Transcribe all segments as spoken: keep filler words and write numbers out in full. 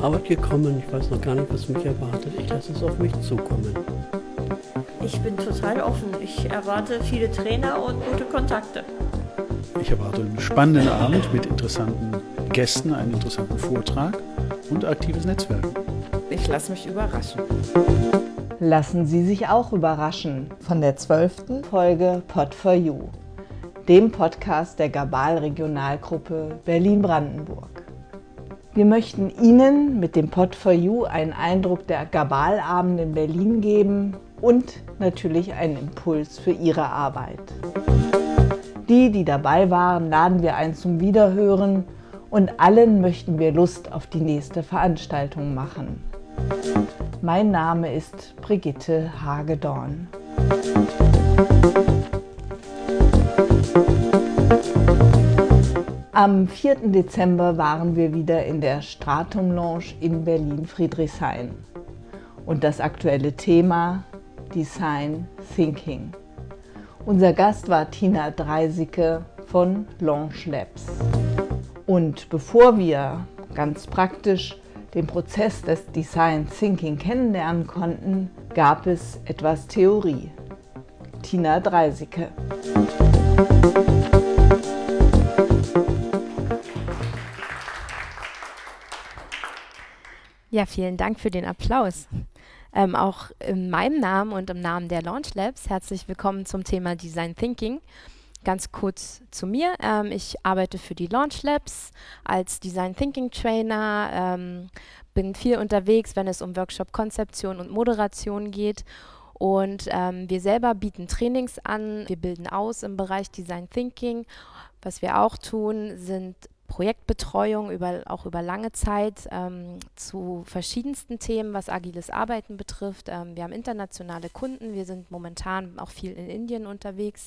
Arbeit gekommen. Ich weiß noch gar nicht, was mich erwartet. Ich lasse es auf mich zukommen. Ich bin total offen. Ich erwarte viele Trainer und gute Kontakte. Ich erwarte einen spannenden Abend mit interessanten Gästen, einen interessanten Vortrag und aktives Netzwerk. Ich lasse mich überraschen. Lassen Sie sich auch überraschen von der zwölften Folge Pod for You, dem Podcast der Gabal Regionalgruppe Berlin-Brandenburg. Wir möchten Ihnen mit dem Pod for You einen Eindruck der Gabal-Abende in Berlin geben und natürlich einen Impuls für Ihre Arbeit. Die, die dabei waren, laden wir ein zum Wiederhören und allen möchten wir Lust auf die nächste Veranstaltung machen. Mein Name ist Brigitte Hagedorn. Am vierten Dezember waren wir wieder in der Stratum Lounge in Berlin-Friedrichshain. Und das aktuelle Thema: Design Thinking. Unser Gast war Tina Dreisicke von Lounge Labs. Und bevor wir ganz praktisch den Prozess des Design Thinking kennenlernen konnten, gab es etwas Theorie. Tina Dreisicke. Ja, vielen Dank für den Applaus. Ähm, auch in meinem Namen und im Namen der Launch Labs herzlich willkommen zum Thema Design Thinking. Ganz kurz zu mir. Ähm, ich arbeite für die Launch Labs als Design Thinking Trainer, ähm, bin viel unterwegs, wenn es um Workshop-Konzeption und Moderation geht. Und ähm, wir selber bieten Trainings an, wir bilden aus im Bereich Design Thinking. Was wir auch tun, sind Projektbetreuung über, auch über lange Zeit ähm, zu verschiedensten Themen, was agiles Arbeiten betrifft. Ähm, wir haben internationale Kunden, wir sind momentan auch viel in Indien unterwegs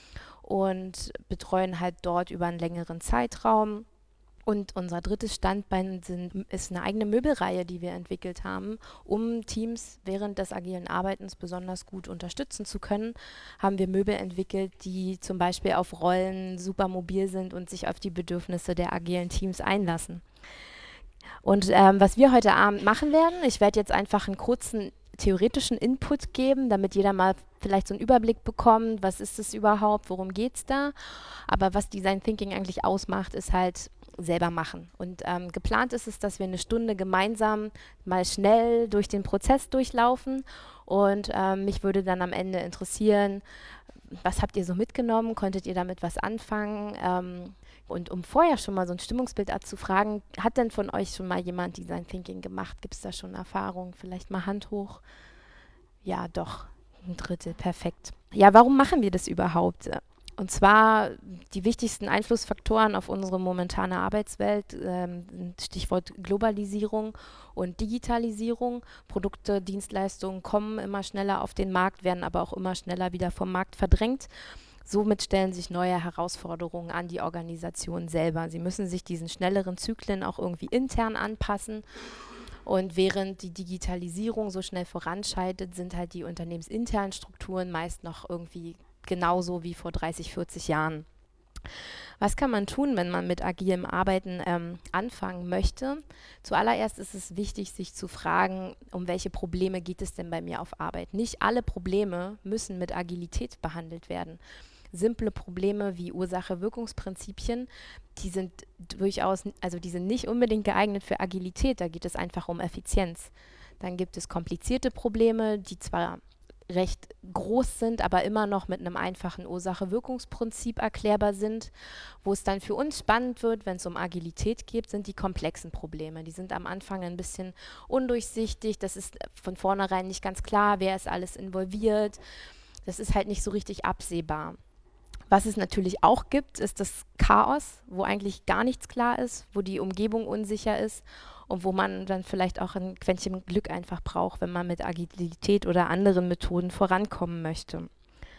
und betreuen halt dort über einen längeren Zeitraum. Und unser drittes Standbein sind, ist eine eigene Möbelreihe, die wir entwickelt haben, um Teams während des agilen Arbeitens besonders gut unterstützen zu können. Haben wir Möbel entwickelt, die zum Beispiel auf Rollen super mobil sind und sich auf die Bedürfnisse der agilen Teams einlassen. Und ähm, was wir heute Abend machen werden, ich werde jetzt einfach einen kurzen theoretischen Input geben, damit jeder mal vielleicht so einen Überblick bekommt, was ist es überhaupt, worum geht es da. Aber was Design Thinking eigentlich ausmacht, ist halt selber machen. Und ähm, geplant ist es, dass wir eine Stunde gemeinsam mal schnell durch den Prozess durchlaufen. Und ähm, mich würde dann am Ende interessieren, was habt ihr so mitgenommen? Konntet ihr damit was anfangen? Ähm, und um vorher schon mal so ein Stimmungsbild abzufragen, hat denn von euch schon mal jemand Design Thinking gemacht? Gibt es da schon Erfahrung? Vielleicht mal Hand hoch? Ja, doch. Ein Drittel, perfekt. Ja, warum machen wir das überhaupt? Und zwar die wichtigsten Einflussfaktoren auf unsere momentane Arbeitswelt, ähm, Stichwort Globalisierung und Digitalisierung. Produkte, Dienstleistungen kommen immer schneller auf den Markt, werden aber auch immer schneller wieder vom Markt verdrängt. Somit stellen sich neue Herausforderungen an die Organisation selber. Sie müssen sich diesen schnelleren Zyklen auch irgendwie intern anpassen. Und während die Digitalisierung so schnell voranschreitet, sind halt die unternehmensinternen Strukturen meist noch irgendwie genauso wie vor dreißig, vierzig Jahren. Was kann man tun, wenn man mit agilem Arbeiten ähm, anfangen möchte? Zuallererst ist es wichtig, sich zu fragen, um welche Probleme geht es denn bei mir auf Arbeit? Nicht alle Probleme müssen mit Agilität behandelt werden. Simple Probleme wie Ursache-Wirkungsprinzipien, die sind durchaus, also die sind nicht unbedingt geeignet für Agilität, da geht es einfach um Effizienz. Dann gibt es komplizierte Probleme, die zwar recht groß sind, aber immer noch mit einem einfachen Ursache-Wirkungsprinzip erklärbar sind. Wo es dann für uns spannend wird, wenn es um Agilität geht, sind die komplexen Probleme. Die sind am Anfang ein bisschen undurchsichtig, das ist von vornherein nicht ganz klar, wer ist alles involviert. Das ist halt nicht so richtig absehbar. Was es natürlich auch gibt, ist das Chaos, wo eigentlich gar nichts klar ist, wo die Umgebung unsicher ist und wo man dann vielleicht auch ein Quäntchen Glück einfach braucht, wenn man mit Agilität oder anderen Methoden vorankommen möchte.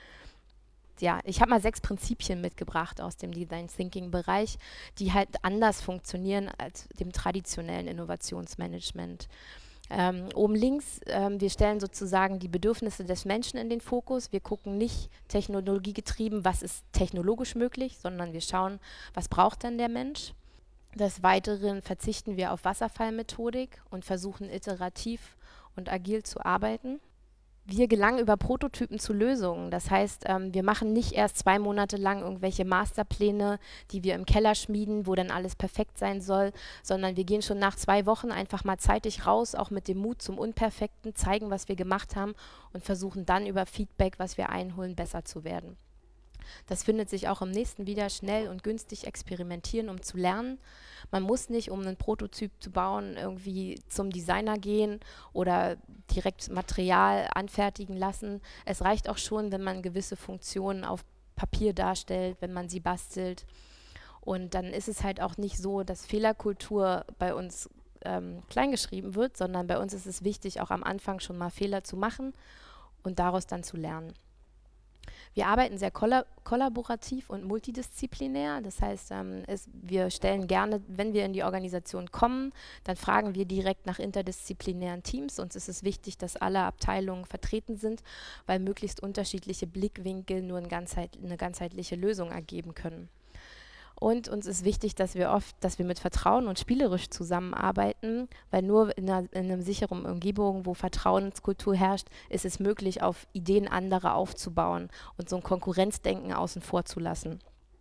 Ja, ich habe mal sechs Prinzipien mitgebracht aus dem Design Thinking Bereich, die halt anders funktionieren als dem traditionellen Innovationsmanagement. Ähm, oben links, ähm, wir stellen sozusagen die Bedürfnisse des Menschen in den Fokus. Wir gucken nicht technologiegetrieben, was ist technologisch möglich, sondern wir schauen, was braucht denn der Mensch. Des Weiteren verzichten wir auf Wasserfallmethodik und versuchen iterativ und agil zu arbeiten. Wir gelangen über Prototypen zu Lösungen. Das heißt, ähm, wir machen nicht erst zwei Monate lang irgendwelche Masterpläne, die wir im Keller schmieden, wo dann alles perfekt sein soll, sondern wir gehen schon nach zwei Wochen einfach mal zeitig raus, auch mit dem Mut zum Unperfekten, zeigen, was wir gemacht haben und versuchen dann über Feedback, was wir einholen, besser zu werden. Das findet sich auch im nächsten wieder, schnell und günstig experimentieren, um zu lernen. Man muss nicht, um einen Prototyp zu bauen, irgendwie zum Designer gehen oder direkt Material anfertigen lassen. Es reicht auch schon, wenn man gewisse Funktionen auf Papier darstellt, wenn man sie bastelt. Und dann ist es halt auch nicht so, dass Fehlerkultur bei uns ähm, kleingeschrieben wird, sondern bei uns ist es wichtig, auch am Anfang schon mal Fehler zu machen und daraus dann zu lernen. Wir arbeiten sehr kolla- kollaborativ und multidisziplinär. Das heißt, ähm, es, wir stellen gerne, wenn wir in die Organisation kommen, dann fragen wir direkt nach interdisziplinären Teams. Uns ist es wichtig, dass alle Abteilungen vertreten sind, weil möglichst unterschiedliche Blickwinkel nur ein ganzheit, eine ganzheitliche Lösung ergeben können. Und uns ist wichtig, dass wir oft, dass wir mit Vertrauen und spielerisch zusammenarbeiten, weil nur in einer, in einer sicheren Umgebung, wo Vertrauenskultur herrscht, ist es möglich, auf Ideen anderer aufzubauen und so ein Konkurrenzdenken außen vor zu lassen.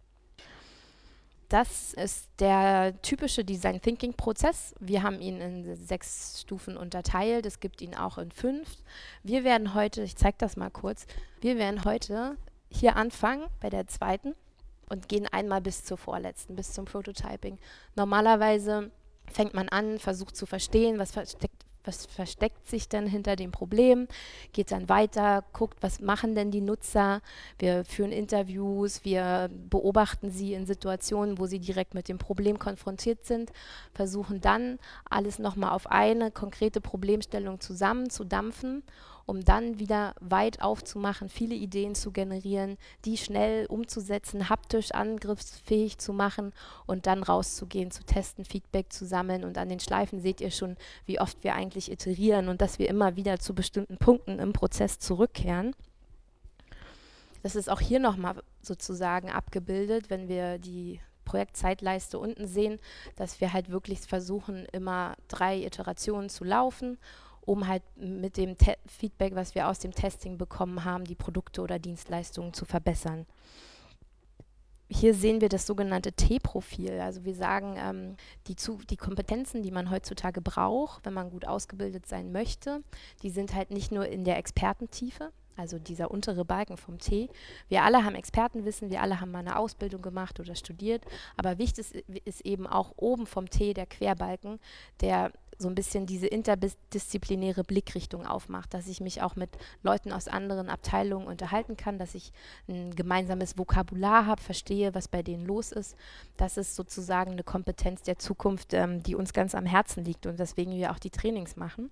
Das ist der typische Design Thinking Prozess. Wir haben ihn in sechs Stufen unterteilt. Es gibt ihn auch in fünf. Wir werden heute, ich zeige das mal kurz, wir werden heute hier anfangen bei der zweiten und gehen einmal bis zur vorletzten, bis zum Prototyping. Normalerweise fängt man an, versucht zu verstehen, was versteckt, was versteckt sich denn hinter dem Problem, geht dann weiter, guckt, was machen denn die Nutzer. Wir führen Interviews, wir beobachten sie in Situationen, wo sie direkt mit dem Problem konfrontiert sind, versuchen dann, alles nochmal auf eine konkrete Problemstellung zusammenzudampfen, um dann wieder weit aufzumachen, viele Ideen zu generieren, die schnell umzusetzen, haptisch angriffsfähig zu machen und dann rauszugehen, zu testen, Feedback zu sammeln. Und an den Schleifen seht ihr schon, wie oft wir eigentlich iterieren und dass wir immer wieder zu bestimmten Punkten im Prozess zurückkehren. Das ist auch hier nochmal sozusagen abgebildet, wenn wir die Projektzeitleiste unten sehen, dass wir halt wirklich versuchen, immer drei Iterationen zu laufen, um halt mit dem Te- Feedback, was wir aus dem Testing bekommen haben, die Produkte oder Dienstleistungen zu verbessern. Hier sehen wir das sogenannte T-Profil. Also wir sagen, ähm, die, zu, die Kompetenzen, die man heutzutage braucht, wenn man gut ausgebildet sein möchte, die sind halt nicht nur in der Expertentiefe, also dieser untere Balken vom T. Wir alle haben Expertenwissen, wir alle haben mal eine Ausbildung gemacht oder studiert, aber wichtig ist, ist eben auch oben vom T der Querbalken, der so ein bisschen diese interdisziplinäre Blickrichtung aufmacht, dass ich mich auch mit Leuten aus anderen Abteilungen unterhalten kann, dass ich ein gemeinsames Vokabular habe, verstehe, was bei denen los ist. Das ist sozusagen eine Kompetenz der Zukunft, ähm, die uns ganz am Herzen liegt und weswegen wir auch die Trainings machen.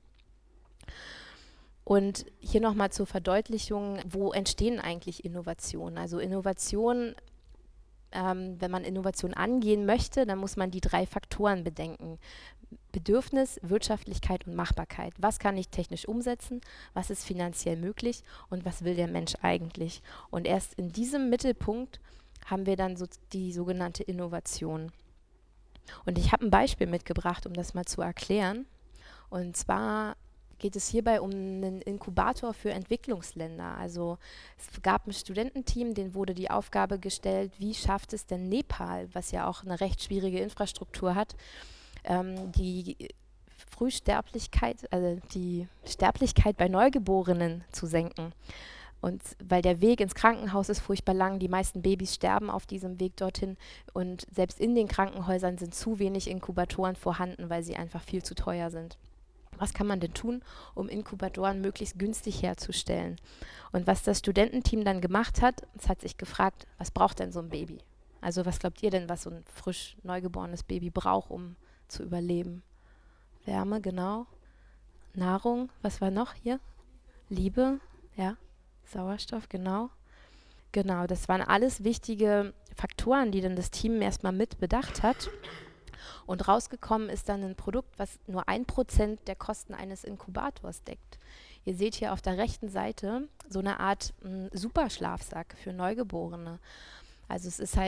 Und hier nochmal zur Verdeutlichung, wo entstehen eigentlich Innovationen? Also Innovationen, ähm, wenn man Innovation angehen möchte, dann muss man die drei Faktoren bedenken. Bedürfnis, Wirtschaftlichkeit und Machbarkeit. Was kann ich technisch umsetzen? Was ist finanziell möglich? Und was will der Mensch eigentlich? Und erst in diesem Mittelpunkt haben wir dann so die sogenannte Innovation. Und ich habe ein Beispiel mitgebracht, um das mal zu erklären. Und zwar geht es hierbei um einen Inkubator für Entwicklungsländer. Also es gab ein Studententeam, denen wurde die Aufgabe gestellt, wie schafft es denn Nepal, was ja auch eine recht schwierige Infrastruktur hat, ähm, die Frühsterblichkeit, also die Sterblichkeit bei Neugeborenen zu senken. Und weil der Weg ins Krankenhaus ist furchtbar lang, die meisten Babys sterben auf diesem Weg dorthin und selbst in den Krankenhäusern sind zu wenig Inkubatoren vorhanden, weil sie einfach viel zu teuer sind. Was kann man denn tun, um Inkubatoren möglichst günstig herzustellen? Und was das Studententeam dann gemacht hat, es hat sich gefragt, was braucht denn so ein Baby? Also was glaubt ihr denn, was so ein frisch neugeborenes Baby braucht, um zu überleben? Wärme, genau. Nahrung, was war noch hier? Liebe, ja. Sauerstoff, genau. Genau, das waren alles wichtige Faktoren, die dann das Team erstmal mit bedacht hat. Und rausgekommen ist dann ein Produkt, was nur ein Prozent der Kosten eines Inkubators deckt. Ihr seht hier auf der rechten Seite so eine Art m, Superschlafsack für Neugeborene. Also es ist halt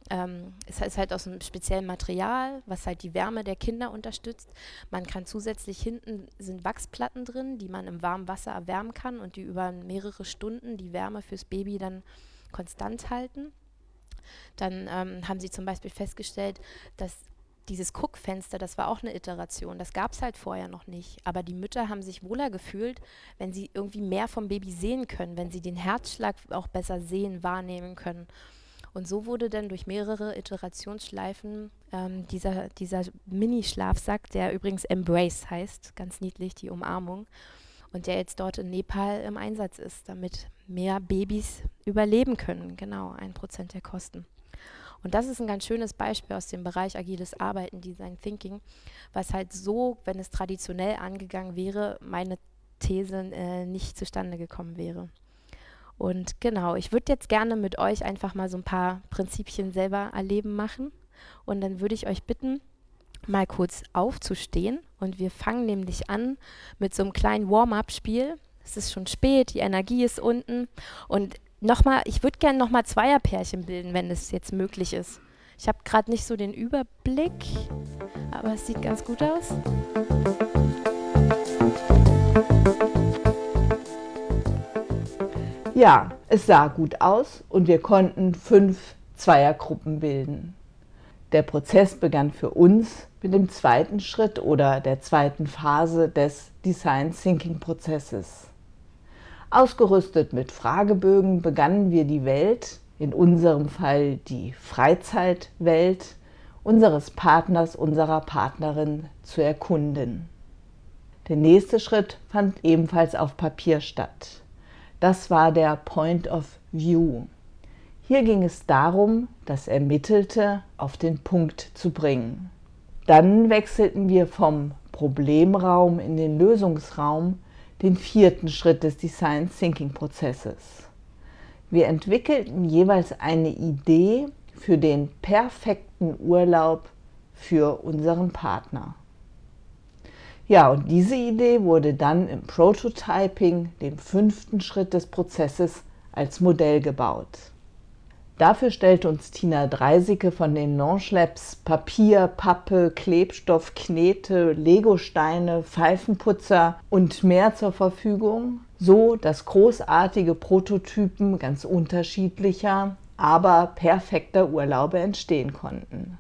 Ähm, es ist halt aus einem speziellen Material, was halt die Wärme der Kinder unterstützt. Man kann zusätzlich, hinten sind Wachsplatten drin, die man im warmen Wasser erwärmen kann und die über mehrere Stunden die Wärme fürs Baby dann konstant halten. Dann ähm, haben sie zum Beispiel festgestellt, dass dieses Guckfenster, das war auch eine Iteration, das gab es halt vorher noch nicht. Aber die Mütter haben sich wohler gefühlt, wenn sie irgendwie mehr vom Baby sehen können, wenn sie den Herzschlag auch besser sehen, wahrnehmen können. Und so wurde dann durch mehrere Iterationsschleifen ähm, dieser, dieser Mini-Schlafsack, der übrigens Embrace heißt, ganz niedlich, die Umarmung, und der jetzt dort in Nepal im Einsatz ist, damit mehr Babys überleben können. Genau, ein Prozent der Kosten. Und das ist ein ganz schönes Beispiel aus dem Bereich agiles Arbeiten, Design Thinking, was halt so, wenn es traditionell angegangen wäre, meine These äh, nicht zustande gekommen wäre. Und genau, ich würde jetzt gerne mit euch einfach mal so ein paar Prinzipien selber erleben machen. Und dann würde ich euch bitten, mal kurz aufzustehen. Und wir fangen nämlich an mit so einem kleinen Warm-up-Spiel. Es ist schon spät, die Energie ist unten. Und nochmal, ich würde gerne nochmal Zweierpärchen bilden, wenn es jetzt möglich ist. Ich habe gerade nicht so den Überblick, aber es sieht ganz gut aus. Ja, es sah gut aus und wir konnten fünf Zweiergruppen bilden. Der Prozess begann für uns mit dem zweiten Schritt oder der zweiten Phase des Design Thinking Prozesses. Ausgerüstet mit Fragebögen begannen wir die Welt, in unserem Fall die Freizeitwelt, unseres Partners, unserer Partnerin zu erkunden. Der nächste Schritt fand ebenfalls auf Papier statt. Das war der Point of View. Hier ging es darum, das Ermittelte auf den Punkt zu bringen. Dann wechselten wir vom Problemraum in den Lösungsraum, den vierten Schritt des Design Thinking Prozesses. Wir entwickelten jeweils eine Idee für den perfekten Urlaub für unseren Partner. Ja, und diese Idee wurde dann im Prototyping, dem fünften Schritt des Prozesses, als Modell gebaut. Dafür stellte uns Tina Dreisicke von den Launch Labs Papier, Pappe, Klebstoff, Knete, Legosteine, Pfeifenputzer und mehr zur Verfügung, so dass großartige Prototypen ganz unterschiedlicher, aber perfekter Urlaube entstehen konnten.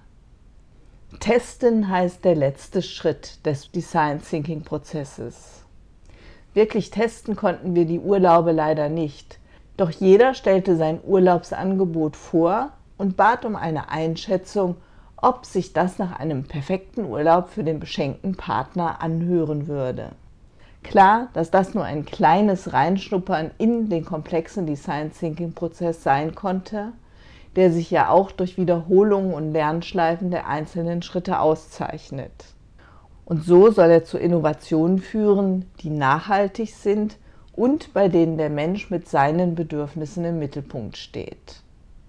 Testen heißt der letzte Schritt des Design Thinking Prozesses. Wirklich testen konnten wir die Urlaube leider nicht. Doch jeder stellte sein Urlaubsangebot vor und bat um eine Einschätzung, ob sich das nach einem perfekten Urlaub für den beschenkten Partner anhören würde. Klar, dass das nur ein kleines Reinschnuppern in den komplexen Design Thinking Prozess sein konnte, der sich ja auch durch Wiederholungen und Lernschleifen der einzelnen Schritte auszeichnet. Und so soll er zu Innovationen führen, die nachhaltig sind und bei denen der Mensch mit seinen Bedürfnissen im Mittelpunkt steht.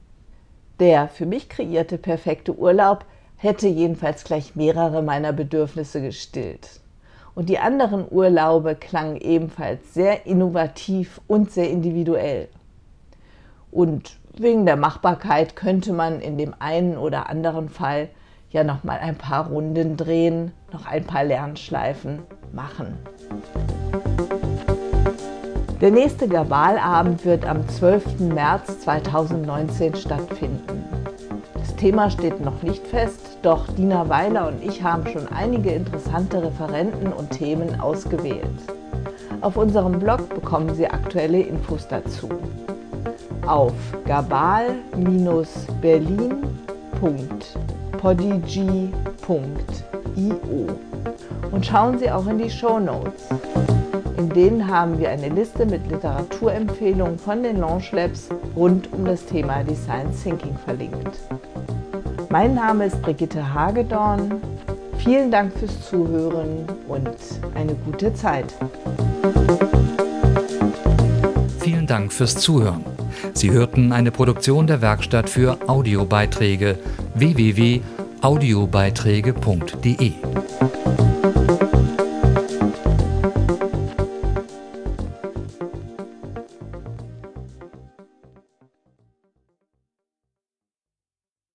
Der für mich kreierte perfekte Urlaub hätte jedenfalls gleich mehrere meiner Bedürfnisse gestillt. Und die anderen Urlaube klangen ebenfalls sehr innovativ und sehr individuell. Und wegen der Machbarkeit könnte man in dem einen oder anderen Fall ja noch mal ein paar Runden drehen, noch ein paar Lernschleifen machen. Der nächste Gabalabend wird am zwölften März zweitausendneunzehn stattfinden. Das Thema steht noch nicht fest, doch Dina Weiler und ich haben schon einige interessante Referenten und Themen ausgewählt. Auf unserem Blog bekommen Sie aktuelle Infos dazu. Auf gabal Bindestrich berlin Punkt podigy Punkt io und schauen Sie auch in die Shownotes. In denen haben wir eine Liste mit Literaturempfehlungen von den Launch Labs rund um das Thema Design Thinking verlinkt. Mein Name ist Brigitte Hagedorn. Vielen Dank fürs Zuhören und eine gute Zeit. Vielen Dank fürs Zuhören. Sie hörten eine Produktion der Werkstatt für Audiobeiträge w w w punkt audiobeiträge punkt de.